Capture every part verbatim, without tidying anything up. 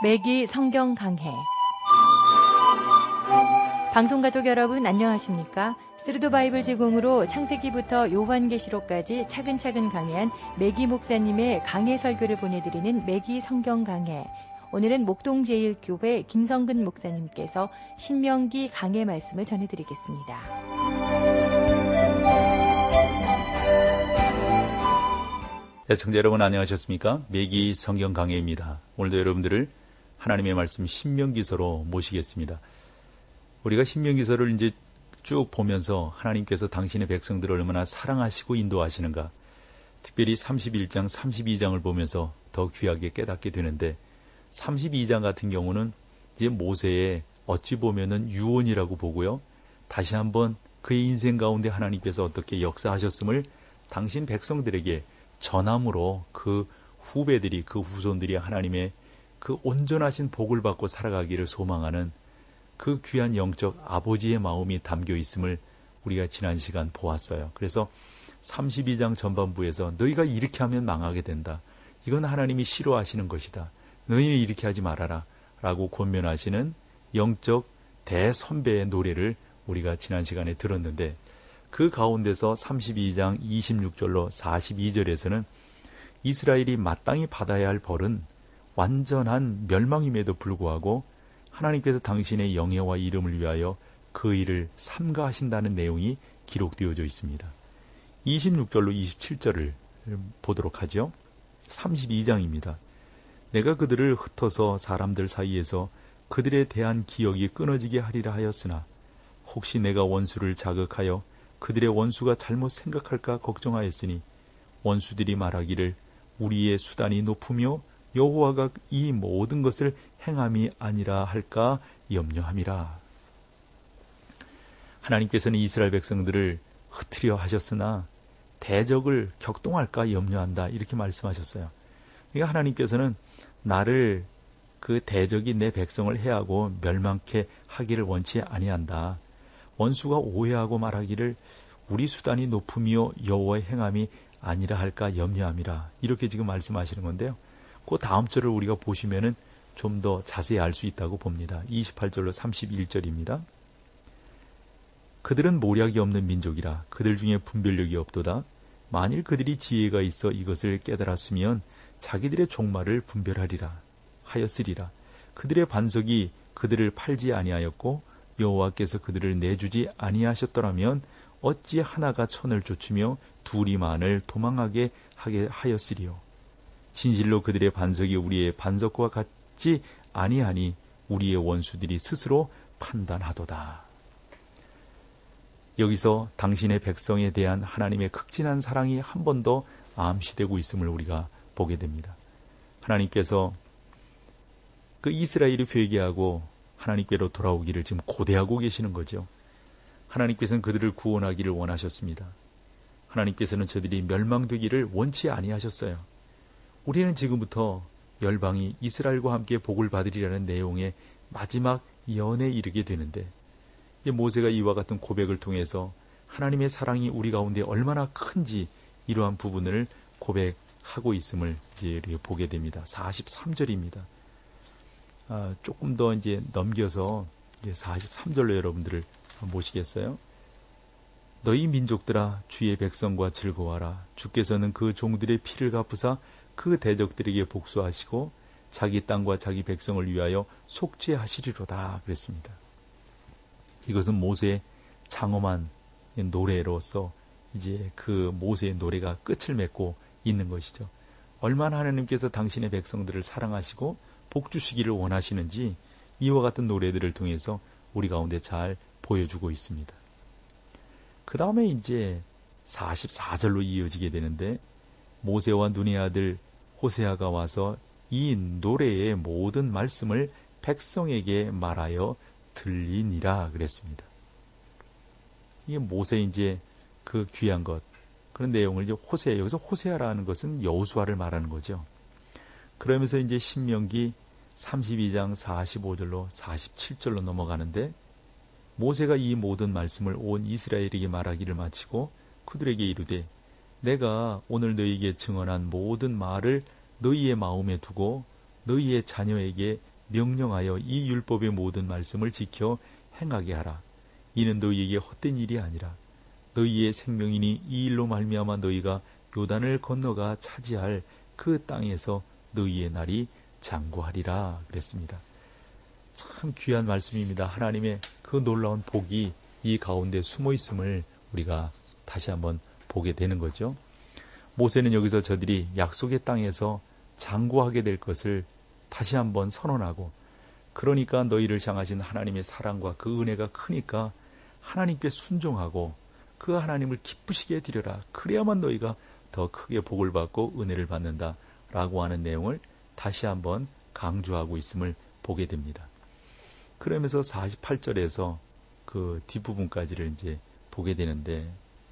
매기 성경 강해. 방송가족 여러분 안녕하십니까? 스루드 바이블 제공으로 창세기부터 요한계시록까지 차근차근 강해한 매기 목사님의 강해 설교를 보내드리는 매기 성경 강해. 오늘은 목동제일교회 김성근 목사님께서 신명기 강해 말씀을 전해드리겠습니다. 애청자 여러분 안녕하셨습니까? 매기 성경 강해입니다. 오늘도 여러분들을 하나님의 말씀 신명기서로 모시겠습니다. 우리가 신명기서를 이제 쭉 보면서 하나님께서 당신의 백성들을 얼마나 사랑하시고 인도하시는가, 특별히 삼십일 장, 삼십이 장을 보면서 더 귀하게 깨닫게 되는데, 삼십이 장 같은 경우는 이제 모세의 어찌 보면은 유언이라고 보고요. 다시 한번 그의 인생 가운데 하나님께서 어떻게 역사하셨음을 당신 백성들에게 전함으로 그 후배들이, 그 후손들이 하나님의 그 온전하신 복을 받고 살아가기를 소망하는 그 귀한 영적 아버지의 마음이 담겨 있음을 우리가 지난 시간 보았어요. 그래서 삼십이 장 전반부에서 너희가 이렇게 하면 망하게 된다. 이건 하나님이 싫어하시는 것이다. 너희는 이렇게 하지 말아라. 라고 권면하시는 영적 대선배의 노래를 우리가 지난 시간에 들었는데, 그 가운데서 삼십이 장 이십육 절로 사십이 절에서는 이스라엘이 마땅히 받아야 할 벌은 완전한 멸망임에도 불구하고 하나님께서 당신의 영예와 이름을 위하여 그 일을 삼가하신다는 내용이 기록되어져 있습니다. 이십육 절로 이십칠 절을 보도록 하죠. 삼십이 장입니다. 내가 그들을 흩어서 사람들 사이에서 그들에 대한 기억이 끊어지게 하리라 하였으나 혹시 내가 원수를 자극하여 그들의 원수가 잘못 생각할까 걱정하였으니 원수들이 말하기를 우리의 수단이 높으며 여호와가 이 모든 것을 행함이 아니라 할까 염려함이라. 하나님께서는 이스라엘 백성들을 흩으려 하셨으나 대적을 격동할까 염려한다, 이렇게 말씀하셨어요. 그러니까 하나님께서는 나를 그 대적이 내 백성을 해하고 멸망케 하기를 원치 아니한다. 원수가 오해하고 말하기를 우리 수단이 높으며 여호와의 행함이 아니라 할까 염려함이라, 이렇게 지금 말씀하시는 건데요. 그 다음 절을 우리가 보시면은 좀 더 자세히 알 수 있다고 봅니다. 이십팔 절로 삼십일 절입니다. 그들은 모략이 없는 민족이라 그들 중에 분별력이 없도다. 만일 그들이 지혜가 있어 이것을 깨달았으면 자기들의 종말을 분별하리라 하였으리라. 그들의 반석이 그들을 팔지 아니하였고 여호와께서 그들을 내주지 아니하셨더라면 어찌 하나가 천을 쫓으며 둘이 만을 도망하게 하게 하였으리요. 진실로 그들의 반석이 우리의 반석과 같지 아니하니 우리의 원수들이 스스로 판단하도다. 여기서 당신의 백성에 대한 하나님의 극진한 사랑이 한 번 더 암시되고 있음을 우리가 보게 됩니다. 하나님께서 그 이스라엘이 회개하고 하나님께로 돌아오기를 지금 고대하고 계시는 거죠. 하나님께서는 그들을 구원하기를 원하셨습니다. 하나님께서는 저들이 멸망되기를 원치 아니하셨어요. 우리는 지금부터 열방이 이스라엘과 함께 복을 받으리라는 내용의 마지막 예언에 이르게 되는데, 모세가 이와 같은 고백을 통해서 하나님의 사랑이 우리 가운데 얼마나 큰지 이러한 부분을 고백하고 있음을 이제 보게 됩니다. 사십삼 절입니다. 아, 조금 더 이제 넘겨서 이제 사십삼 절로 여러분들을 모시겠어요. 너희 민족들아 주의 백성과 즐거워하라. 주께서는 그 종들의 피를 갚으사 그 대적들에게 복수하시고 자기 땅과 자기 백성을 위하여 속죄하시리로다 그랬습니다. 이것은 모세의 장엄한 노래로서 이제 그 모세의 노래가 끝을 맺고 있는 것이죠. 얼마나 하나님께서 당신의 백성들을 사랑하시고 복 주시기를 원하시는지 이와 같은 노래들을 통해서 우리 가운데 잘 보여주고 있습니다. 그 다음에 이제 사십사 절로 이어지게 되는데, 모세와 눈의 아들 호세아가 와서 이 노래의 모든 말씀을 백성에게 말하여 들리니라 그랬습니다. 이게 모세 이제 그 귀한 것, 그런 내용을 이제 호세아, 여기서 호세아라는 것은 여호수아를 말하는 거죠. 그러면서 이제 신명기 삼십이 장 사십오 절로 사십칠 절로 넘어가는데, 모세가 이 모든 말씀을 온 이스라엘에게 말하기를 마치고 그들에게 이르되 내가 오늘 너희에게 증언한 모든 말을 너희의 마음에 두고 너희의 자녀에게 명령하여 이 율법의 모든 말씀을 지켜 행하게 하라. 이는 너희에게 헛된 일이 아니라 너희의 생명이니 이 일로 말미암아 너희가 요단을 건너가 차지할 그 땅에서 너희의 날이 장구하리라 그랬습니다. 참 귀한 말씀입니다. 하나님의 그 놀라운 복이 이 가운데 숨어 있음을 우리가 다시 한번 보게 되는 거죠. 모세는 여기서 저들이 약속의 땅에서 장구하게 될 것을 다시 한번 선언하고, 그러니까 너희를 향하신 하나님의 사랑과 그 은혜가 크니까 하나님께 순종하고 그 하나님을 기쁘시게 드려라. 그래야만 너희가 더 크게 복을 받고 은혜를 받는다 라고 하는 내용을 다시 한번 강조하고 있음을 보게 됩니다. 그러면서 사십팔 절에서 그 뒷부분까지를 이제 보게 되는데,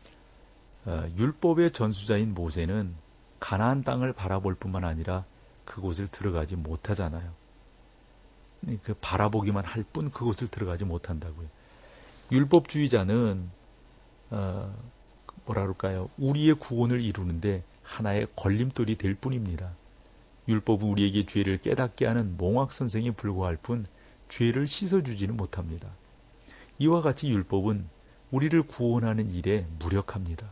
어, 율법의 전수자인 모세는 가나안 땅을 바라볼 뿐만 아니라 그곳을 들어가지 못하잖아요. 그 바라보기만 할 뿐 그곳을 들어가지 못한다고요. 율법주의자는 어, 뭐라 그럴까요? 우리의 구원을 이루는데 하나의 걸림돌이 될 뿐입니다. 율법은 우리에게 죄를 깨닫게 하는 몽학선생에 불과할 뿐 죄를 씻어주지는 못합니다. 이와 같이 율법은 우리를 구원하는 일에 무력합니다.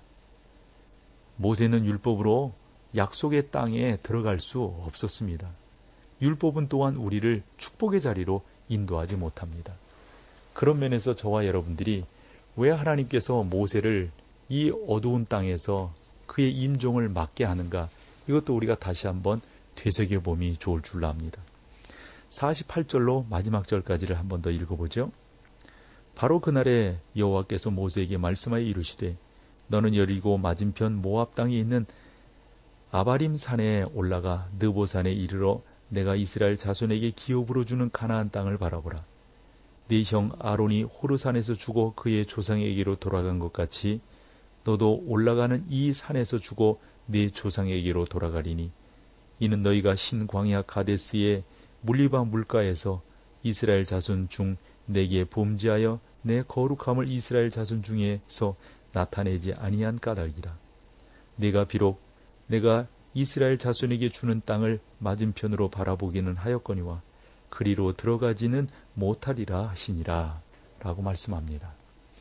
모세는 율법으로 약속의 땅에 들어갈 수 없었습니다. 율법은 또한 우리를 축복의 자리로 인도하지 못합니다. 그런 면에서 저와 여러분들이 왜 하나님께서 모세를 이 어두운 땅에서 그의 임종을 맞게 하는가, 이것도 우리가 다시 한번 되새겨봄이 좋을 줄 압니다. 사십팔 절로 마지막 절까지를 한번 더 읽어보죠. 바로 그날에 여호와께서 모세에게 말씀하여 이르시되 너는 여리고 맞은편 모압 땅에 있는 아바림 산에 올라가 느보 산에 이르러 내가 이스라엘 자손에게 기업으로 주는 가나안 땅을 바라보라. 네 형 아론이 호르산에서 죽어 그의 조상에게로 돌아간 것 같이 너도 올라가는 이 산에서 죽어 네 조상에게로 돌아가리니 이는 너희가 신 광야 가데스의 물리바 물가에서 이스라엘 자손 중 내게 범죄하여 내 거룩함을 이스라엘 자손 중에서 나타내지 아니한 까닭이라. 내가 비록 내가 이스라엘 자손에게 주는 땅을 맞은편으로 바라보기는 하였거니와 그리로 들어가지는 못하리라 하시니라 라고 말씀합니다.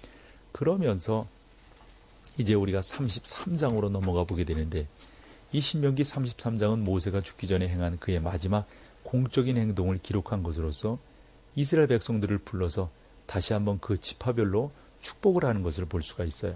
그러면서 이제 우리가 삼십삼 장으로 넘어가 보게 되는데, 이 신명기 삼십삼 장은 모세가 죽기 전에 행한 그의 마지막 공적인 행동을 기록한 것으로서 이스라엘 백성들을 불러서 다시 한번 그 지파별로 축복을 하는 것을 볼 수가 있어요.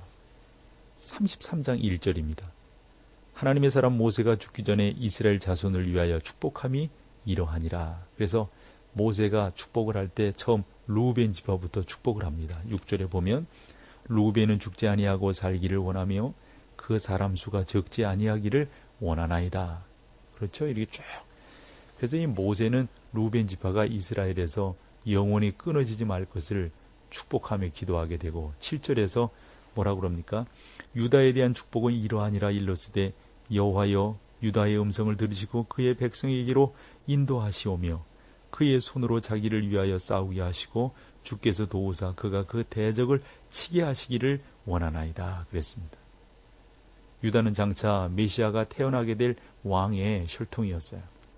삼십삼 장 일 절입니다. 하나님의 사람 모세가 죽기 전에 이스라엘 자손을 위하여 축복함이 이러하니라. 그래서 모세가 축복을 할 때 처음 루벤 지파부터 축복을 합니다. 육 절에 보면 루벤은 죽지 아니하고 살기를 원하며 그 사람 수가 적지 아니하기를 원하나이다. 그렇죠? 이렇게 쭉. 그래서 이 모세는 루벤 지파가 이스라엘에서 영원히 끊어지지 말 것을 축복하며 기도하게 되고, 칠 절에서 뭐라고 그럽니까? 유다에 대한 축복은 이러하니라 일러스되 여호와여 유다의 음성을 들으시고 그의 백성에게로 인도하시오며 그의 손으로 자기를 위하여 싸우게 하시고 주께서 도우사 그가 그 대적을 치게 하시기를 원하나이다. 그랬습니다. 유다는 장차 메시아가 태어나게 될 왕의 혈통이었어요.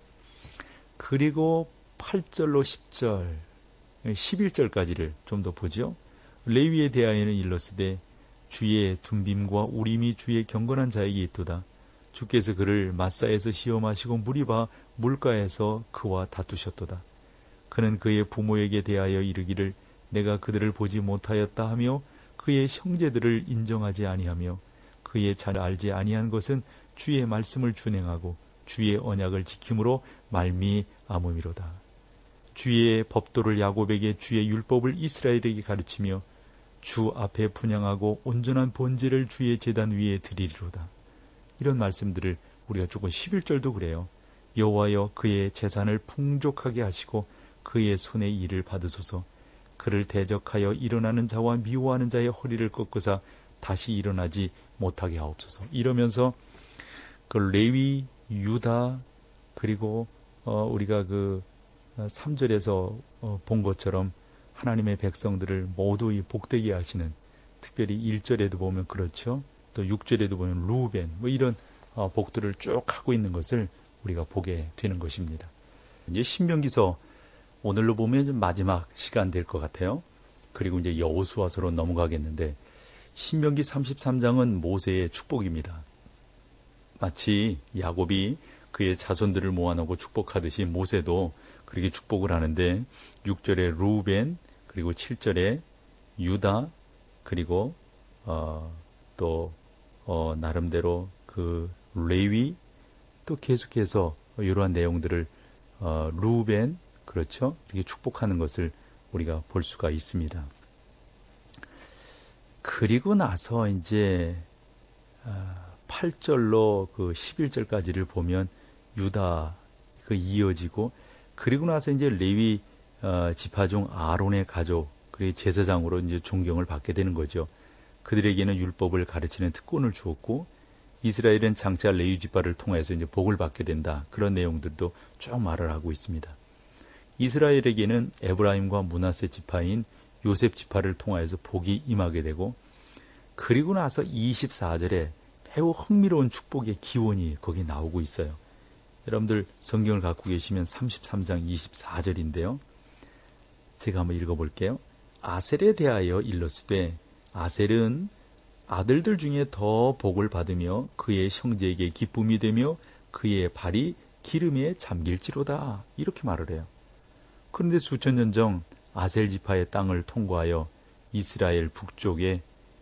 그리고 팔 절로 십 절, 십일 절까지를 좀 더 보죠. 레위에 대하여는 일렀으되 주의 둠빔과 우림이 주의 경건한 자에게 있도다. 주께서 그를 마사에서 시험하시고 무리바 물가에서 그와 다투셨도다. 그는 그의 부모에게 대하여 이르기를 내가 그들을 보지 못하였다 하며 그의 형제들을 인정하지 아니하며 그의 자를 알지 아니한 것은 주의 말씀을 준행하고 주의 언약을 지킴으로 말미암음이로다. 주의 법도를 야곱에게 주의 율법을 이스라엘에게 가르치며 주 앞에 분향하고 온전한 번제를 주의 제단 위에 드리리로다. 이런 말씀들을 우리가 조금 십일 절도 그래요. 여호와여 그의 재산을 풍족하게 하시고 그의 손의 일을 받으소서. 그를 대적하여 일어나는 자와 미워하는 자의 허리를 꺾으사 다시 일어나지 못하게 하옵소서. 이러면서 그 레위, 유다, 그리고 어 우리가 그 삼 절에서 어 본 것처럼 하나님의 백성들을 모두 복되게 하시는, 특별히 일 절에도 보면 그렇죠. 또 육 절에도 보면 루벤, 뭐 이런 복들을 쭉 하고 있는 것을 우리가 보게 되는 것입니다. 이제 신명기서 오늘로 보면 좀 마지막 시간 될 것 같아요. 그리고 이제 여호수아서로 넘어가겠는데 신명기 삼십삼 장은 모세의 축복입니다. 마치 야곱이 그의 자손들을 모아놓고 축복하듯이 모세도 그렇게 축복을 하는데 육 절에 루벤 그리고 칠 절에 유다 그리고 어, 또 어, 나름대로 그 레위 또 계속해서 이러한 내용들을 어, 루벤 그렇죠 이렇게 축복하는 것을 우리가 볼 수가 있습니다. 그리고 나서 이제 팔 절로 그 십일 절까지를 보면 유다 그 이어지고 그리고 나서 이제 레위 어, 지파 중 아론의 가족 그리고 제사장으로 이제 존경을 받게 되는 거죠. 그들에게는 율법을 가르치는 특권을 주었고 이스라엘은 장차 레위 지파를 통해서 이제 복을 받게 된다. 그런 내용들도 쭉 말을 하고 있습니다. 이스라엘에게는 에브라임과 므낫세 지파인 요셉 지파를 통하여서 복이 임하게 되고 그리고 나서 이십사 절에 매우 흥미로운 축복의 기원이 거기 나오고 있어요. 여러분들 성경을 갖고 계시면 삼십삼 장 이십사 절인데요. 제가 한번 읽어볼게요. 아셀에 대하여 일렀으되 아셀은 아들들 중에 더 복을 받으며 그의 형제에게 기쁨이 되며 그의 발이 기름에 잠길지로다. 이렇게 말을 해요. 그런데 수천 년 전 아셀 지파의 땅을 통과하여 이스라엘 북쪽에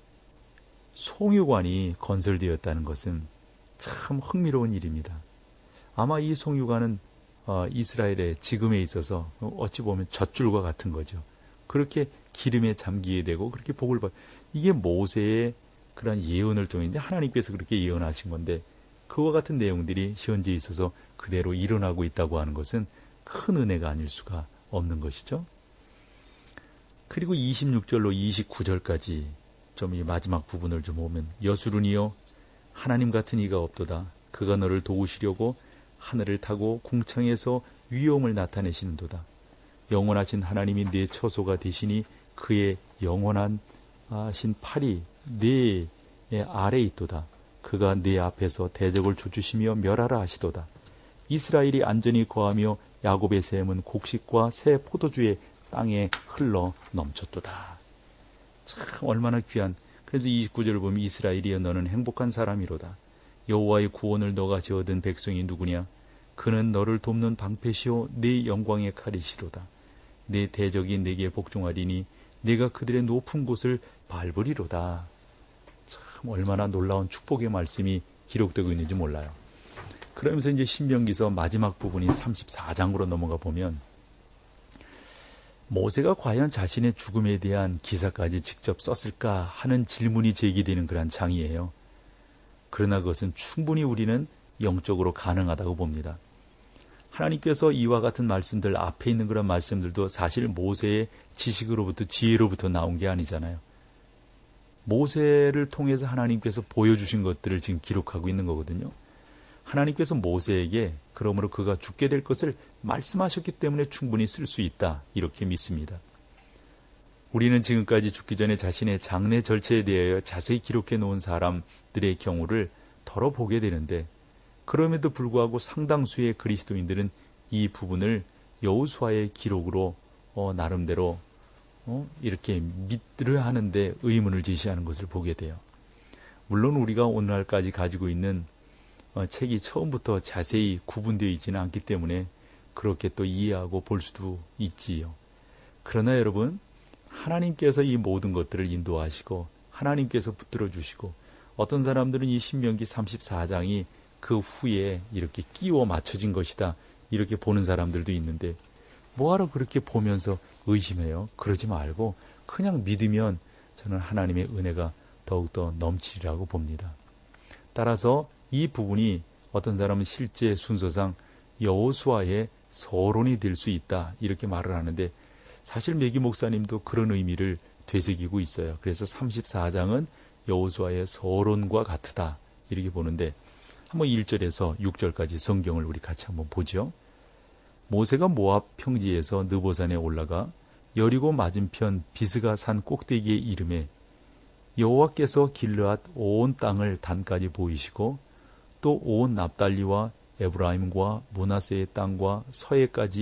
송유관이 건설되었다는 것은 참 흥미로운 일입니다. 아마 이 송유관은 어, 이스라엘의 지금에 있어서 어찌 보면 젖줄과 같은 거죠. 그렇게 기름에 잠기게 되고 그렇게 복을 받. 이게 모세의 그런 예언을 통해 이제 하나님께서 그렇게 예언하신 건데 그와 같은 내용들이 현재 있어서 그대로 일어나고 있다고 하는 것은 큰 은혜가 아닐 수가 없는 것이죠. 그리고 이십육 절로 이십구 절까지 좀 이 마지막 부분을 좀 보면 여수run이여 하나님 같은 이가 없도다. 그가 너를 도우시려고 하늘을 타고 궁창에서 위엄을 나타내시는도다. 영원하신 하나님이 네 처소가 되시니 그의 영원한 하신 팔이 네 아래에 있도다. 그가 네 앞에서 대적을 쫓으시며 멸하라 하시도다. 이스라엘이 안전히 거하며 야곱의 샘은 곡식과 새 포도주의 땅에 흘러 넘쳤도다. 참 얼마나 귀한. 그래서 이십구 절을 보면 이스라엘이여 너는 행복한 사람이로다. 여호와의 구원을 너가 지어든 백성이 누구냐? 그는 너를 돕는 방패시오 네 영광의 칼이시로다. 네 대적이 네게 복종하리니 네가 그들의 높은 곳을 밟으리로다. 참 얼마나 놀라운 축복의 말씀이 기록되고 있는지 몰라요. 그러면서 이제 신명기서 마지막 부분인 삼십사 장으로 넘어가 보면 모세가 과연 자신의 죽음에 대한 기사까지 직접 썼을까 하는 질문이 제기되는 그런 장이에요. 그러나 그것은 충분히 우리는 영적으로 가능하다고 봅니다. 하나님께서 이와 같은 말씀들 앞에 있는 그런 말씀들도 사실 모세의 지식으로부터 지혜로부터 나온 게 아니잖아요. 모세를 통해서 하나님께서 보여주신 것들을 지금 기록하고 있는 거거든요. 하나님께서 모세에게 그러므로 그가 죽게 될 것을 말씀하셨기 때문에 충분히 쓸 수 있다 이렇게 믿습니다. 우리는 지금까지 죽기 전에 자신의 장례 절차에 대하여 자세히 기록해 놓은 사람들의 경우를 덜어 보게 되는데 그럼에도 불구하고 상당수의 그리스도인들은 이 부분을 여호수아의 기록으로 어, 나름대로 어, 이렇게 믿으려 하는데 의문을 제시하는 것을 보게 돼요. 물론 우리가 오늘날까지 가지고 있는 어, 책이 처음부터 자세히 구분되어 있지는 않기 때문에 그렇게 또 이해하고 볼 수도 있지요. 그러나 여러분 하나님께서 이 모든 것들을 인도하시고 하나님께서 붙들어 주시고 어떤 사람들은 이 신명기 삼십사 장이 그 후에 이렇게 끼워 맞춰진 것이다 이렇게 보는 사람들도 있는데 뭐하러 그렇게 보면서 의심해요? 그러지 말고 그냥 믿으면 저는 하나님의 은혜가 더욱더 넘치리라고 봅니다. 따라서 이 부분이 어떤 사람은 실제 순서상 여호수아의 서론이 될 수 있다 이렇게 말을 하는데 사실 매기 목사님도 그런 의미를 되새기고 있어요. 그래서 삼십사 장은 여호수아의 서론과 같다 이렇게 보는데 한번 일 절에서 육 절까지 성경을 우리 같이 한번 보죠. 모세가 모압 평지에서 느보산에 올라가 여리고 맞은편 비스가 산 꼭대기에 이르매 여호와께서 길르앗 온 땅을 단까지 보이시고 또 온 납달리와 에브라임과 므낫세의 땅과 서해까지의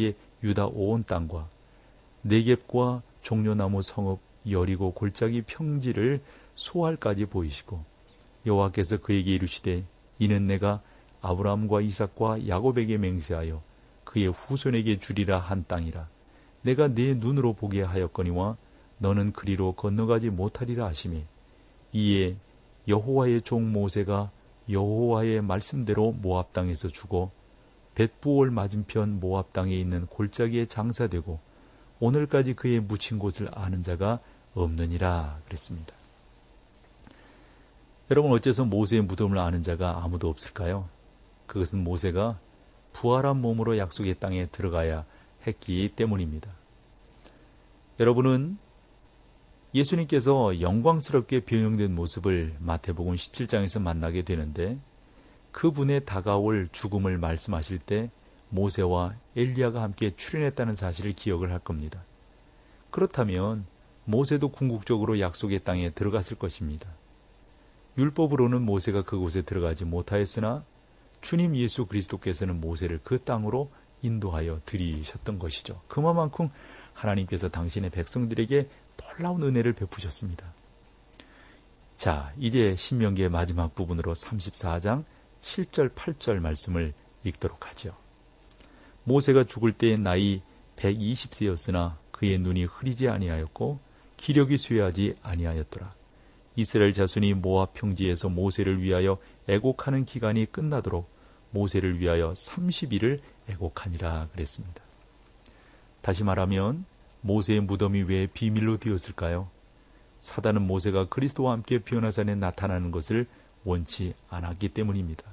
유다 온 땅과 네겝과 종려나무 성읍 여리고 골짜기 평지를 소알까지 보이시고 여호와께서 그에게 이르시되 이는 내가 아브라함과 이삭과 야곱에게 맹세하여 그의 후손에게 주리라 한 땅이라. 내가 네 눈으로 보게 하였거니와 너는 그리로 건너가지 못하리라 하시매 이에 여호와의 종 모세가 여호와의 말씀대로 모압 땅에서 죽어 벳부올 맞은편 모압 땅에 있는 골짜기에 장사되고 오늘까지 그의 묻힌 곳을 아는 자가 없느니라 그랬습니다. 여러분, 어째서 모세의 무덤을 아는 자가 아무도 없을까요? 그것은 모세가 부활한 몸으로 약속의 땅에 들어가야 했기 때문입니다. 여러분은 예수님께서 영광스럽게 변형된 모습을 마태복음 십칠 장에서 만나게 되는데 그분의 다가올 죽음을 말씀하실 때 모세와 엘리야가 함께 출연했다는 사실을 기억을 할 겁니다. 그렇다면 모세도 궁극적으로 약속의 땅에 들어갔을 것입니다. 율법으로는 모세가 그곳에 들어가지 못하였으나 주님 예수 그리스도께서는 모세를 그 땅으로 인도하여 들이셨던 것이죠. 그만큼 하나님께서 당신의 백성들에게 놀라운 은혜를 베푸셨습니다. 자, 이제 신명기의 마지막 부분으로 삼십사 장 칠 절 팔 절 말씀을 읽도록 하죠. 모세가 죽을 때의 나이 백이십 세였으나 그의 눈이 흐리지 아니하였고 기력이 쇠하지 아니하였더라. 이스라엘 자손이 모압 평지에서 모세를 위하여 애곡하는 기간이 끝나도록 모세를 위하여 삼십 일을 애곡하니라 그랬습니다. 다시 말하면 모세의 무덤이 왜 비밀로 되었을까요? 사단은 모세가 그리스도와 함께 변화산에 나타나는 것을 원치 않았기 때문입니다.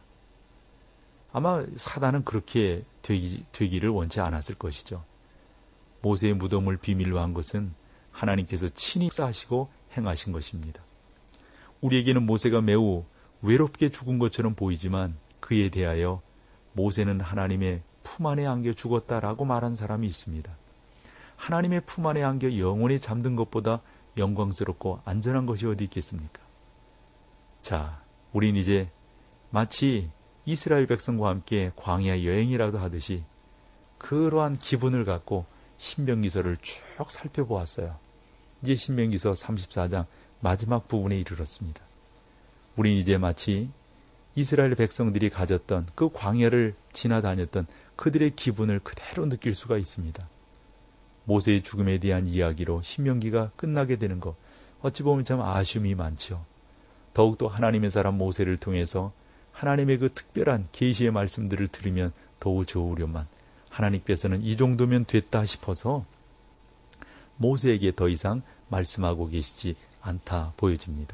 아마 사단은 그렇게 되기, 되기를 원치 않았을 것이죠. 모세의 무덤을 비밀로 한 것은 하나님께서 친히 쌓으시고 행하신 것입니다. 우리에게는 모세가 매우 외롭게 죽은 것처럼 보이지만 그에 대하여 모세는 하나님의 품 안에 안겨 죽었다라고 말한 사람이 있습니다. 하나님의 품 안에 안겨 영원히 잠든 것보다 영광스럽고 안전한 것이 어디 있겠습니까? 자, 우린 이제 마치 이스라엘 백성과 함께 광야 여행이라도 하듯이 그러한 기분을 갖고 신명기서를 쭉 살펴보았어요. 이제 신명기서 삼십사 장 마지막 부분에 이르렀습니다. 우린 이제 마치 이스라엘 백성들이 가졌던 그 광야를 지나다녔던 그들의 기분을 그대로 느낄 수가 있습니다. 모세의 죽음에 대한 이야기로 신명기가 끝나게 되는 것, 어찌 보면 참 아쉬움이 많죠. 더욱더 하나님의 사람 모세를 통해서 하나님의 그 특별한 계시의 말씀들을 들으면 더욱 좋으려만 하나님께서는 이 정도면 됐다 싶어서 모세에게 더 이상 말씀하고 계시지 않다 보여집니다.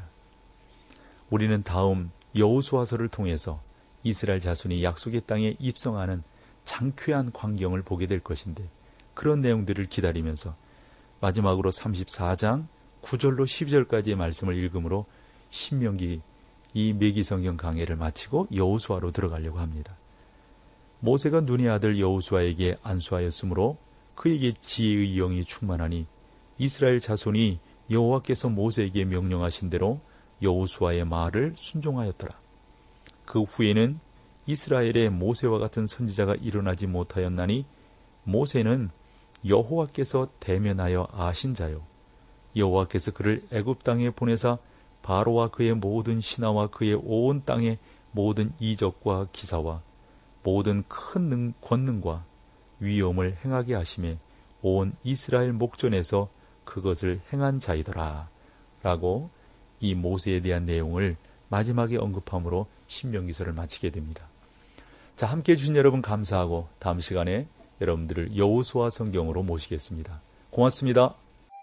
우리는 다음 여호수아서를 통해서 이스라엘 자손이 약속의 땅에 입성하는 장쾌한 광경을 보게 될 것인데 그런 내용들을 기다리면서 마지막으로 삼십사 장 구 절로 십이 절까지의 말씀을 읽음으로 신명기 이 매기성경 강해를 마치고 여호수아로 들어가려고 합니다. 모세가 눈의 아들 여호수아에게 안수하였으므로 그에게 지혜의 영이 충만하니 이스라엘 자손이 여호와께서 모세에게 명령하신 대로 여호수아의 말을 순종하였더라. 그 후에는 이스라엘에 모세와 같은 선지자가 일어나지 못하였나니 모세는 여호와께서 대면하여 아신 자요 여호와께서 그를 애굽 땅에 보내사 바로와 그의 모든 신하와 그의 온 땅의 모든 이적과 기사와 모든 큰 능, 권능과 위엄을 행하게 하심에 온 이스라엘 목전에서 그것을 행한 자이더라 라고 이 모세에 대한 내용을 마지막에 언급함으로 신명기서를 마치게 됩니다. 자, 함께해 주신 여러분 감사하고 다음 시간에 여러분들을 여호수아 성경으로 모시겠습니다. 고맙습니다.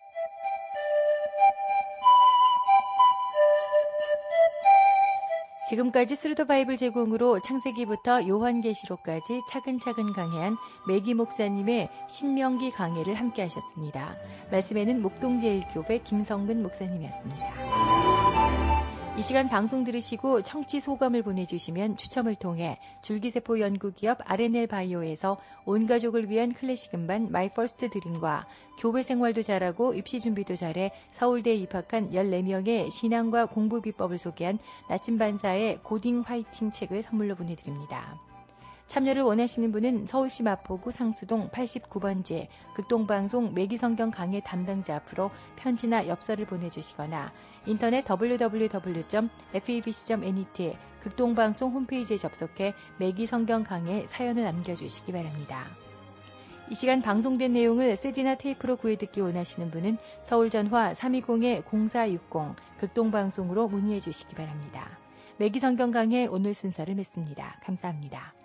지금까지 스루더 바이블 제공으로 창세기부터 요한계시록까지 차근차근 강해한 매기 목사님의 신명기 강해를 함께 하셨습니다. 말씀에는 목동제일교회 김성근 목사님이었습니다. 이 시간 방송 들으시고 청취 소감을 보내주시면 추첨을 통해 줄기세포 연구기업 알엔엘 바이오에서 온 가족을 위한 클래식 음반 마이 퍼스트 드림과 교회 생활도 잘하고 입시 준비도 잘해 서울대에 입학한 열네 명의 신앙과 공부 비법을 소개한 나침반사의 고딩 화이팅 책을 선물로 보내드립니다. 참여를 원하시는 분은 서울시 마포구 상수동 팔십구 번지 극동방송 매기성경 강해 담당자 앞으로 편지나 엽서를 보내주시거나 인터넷 더블유 더블유 더블유 점 에프이비씨 점 넷 극동방송 홈페이지에 접속해 매기성경 강해 사연을 남겨주시기 바랍니다. 이 시간 방송된 내용을 씨디나 테이프로 구해듣기 원하시는 분은 서울전화 삼이공 공사육공 극동방송으로 문의해 주시기 바랍니다. 매기성경 강해 오늘 순서를 맺습니다. 감사합니다.